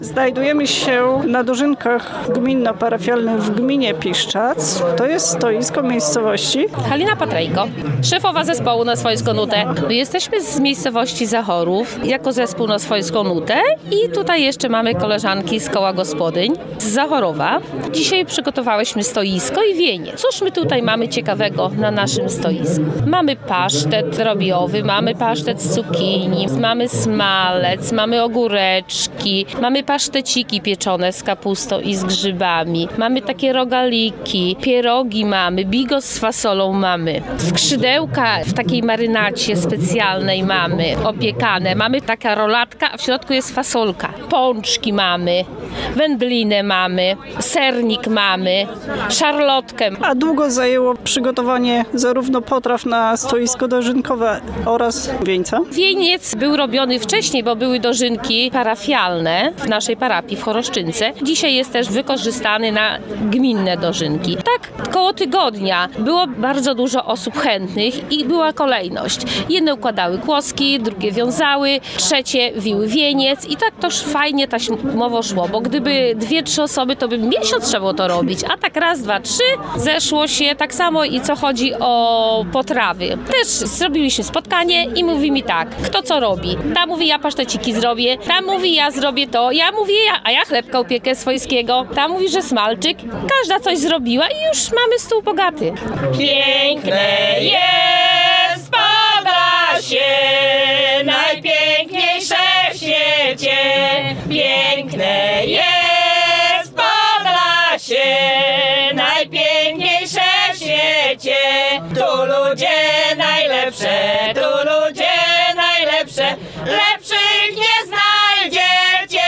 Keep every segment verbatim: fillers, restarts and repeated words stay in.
Znajdujemy się na dożynkach gminno-parafialnych w gminie Piszczac. To jest stoisko miejscowości. Halina Patrejko, szefowa zespołu na swojską nutę. Jesteśmy z miejscowości Zachorów, jako zespół na swojską nutę i tutaj jeszcze mamy koleżanki z koła gospodyń z Zachorowa. Dzisiaj przygotowałyśmy stoisko i wienie. Cóż my tutaj mamy ciekawego na naszym stoisku? Mamy pasztet robiowy, mamy pasztet z cukinii, mamy smalec, mamy ogóreczki, mamy paszteciki pieczone z kapustą i z grzybami, mamy takie rogaliki, pierogi mamy, bigos z fasolą mamy, skrzydełka w takiej marynacie specjalnej mamy, opiekane, mamy taka rolatka, a w środku jest fasolka, pączki mamy, wędlinę mamy, sernik mamy, szarlotkę. A długo zajęło przygotowanie zarówno potraw na stoisko dożynkowe oraz wieńca? Wieniec był robiony wcześniej, bo były dożynki parafialne w naszej parafii w Choroszczynce. Dzisiaj jest też wykorzystany na gminne dożynki. Tak, koło tygodnia było bardzo dużo osób chętnych i była kolejność. Jedne układały kłoski, drugie wiązały, trzecie wiły wieniec i tak toż fajnie taśmowo szło, bo gdyby dwie, trzy osoby, to by miesiąc trzeba było to robić, a tak raz, dwa, trzy zeszło się tak samo i co chodzi o potrawy. Też zrobiliśmy spotkanie i mówi mi tak, kto co robi. Ta mówi, ja paszteciki zrobię, ta mówi, ja zrobię to, ja mówię, ja, a ja chlebka upiekę swojskiego, ta mówi, że smalczyk. Każda coś zrobiła i już mamy stół bogaty. Piękne jest Podlasie, najpiękniejsze w świecie. Piękne jest Podlasie, najpiękniejsze w świecie. Tu ludzie najlepsze, tu ludzie najlepsze, lepszych nie znajdziecie.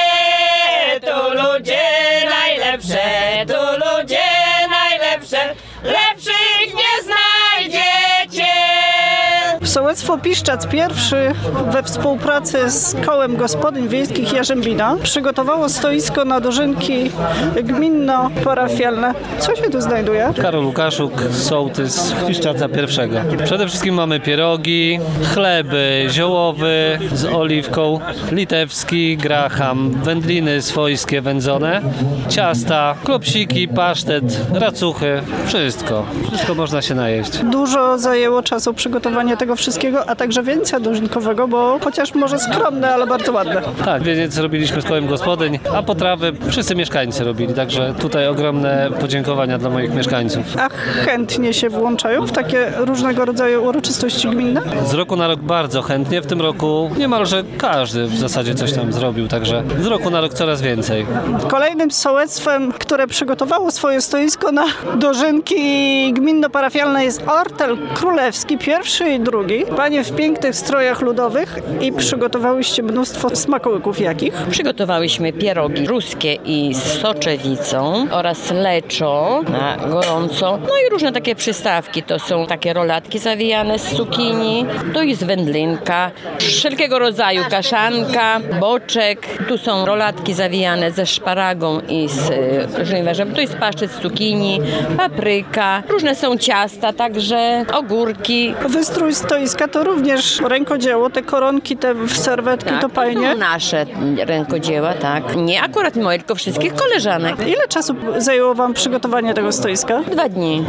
Tu ludzie najlepsze, tu ludzie najlepsze, lepszych nie znajdziecie. Sołectwo Piszczac pierwszy we współpracy z kołem gospodyń wiejskich Jarzębina przygotowało stoisko na dożynki gminno-parafialne. Co się tu znajduje? Karol Łukaszuk, sołtys Piszczaca pierwszego. Przede wszystkim mamy pierogi, chleby, ziołowy z oliwką, litewski, graham, wędliny swojskie wędzone, ciasta, klopsiki, pasztet, racuchy, wszystko. Wszystko można się najeść. Dużo zajęło czasu przygotowanie tego wszystkiego, a także wieńca dożynkowego, bo chociaż może skromne, ale bardzo ładne. Tak, wieniec robiliśmy z kołem gospodyń, a potrawy wszyscy mieszkańcy robili, także tutaj ogromne podziękowania dla moich mieszkańców. A chętnie się włączają w takie różnego rodzaju uroczystości gminne? Z roku na rok bardzo chętnie, w tym roku niemalże każdy w zasadzie coś tam zrobił, także z roku na rok coraz więcej. Kolejnym sołectwem, które przygotowało swoje stoisko na dożynki gminno-parafialne jest Ortel Królewski, pierwszy i drugi. Panie w pięknych strojach ludowych i przygotowałyście mnóstwo smakołyków. Jakich? Przygotowałyśmy pierogi ruskie i z soczewicą oraz leczo na gorąco. No i różne takie przystawki. To są takie rolatki zawijane z cukinii. To jest wędlinka, wszelkiego rodzaju kaszanka, boczek. Tu są rolatki zawijane ze szparagą i z y, żniwarzem. To jest pasztet z cukinii, papryka. Różne są ciasta, także ogórki. Wystrój stoiska to również rękodzieło. Te koronki, te serwetki, Tak, to to fajnie. są nasze rękodzieła, tak. Nie akurat moje, tylko wszystkich koleżanek. Ile czasu zajęło wam przygotowanie tego stoiska? Dwa dni.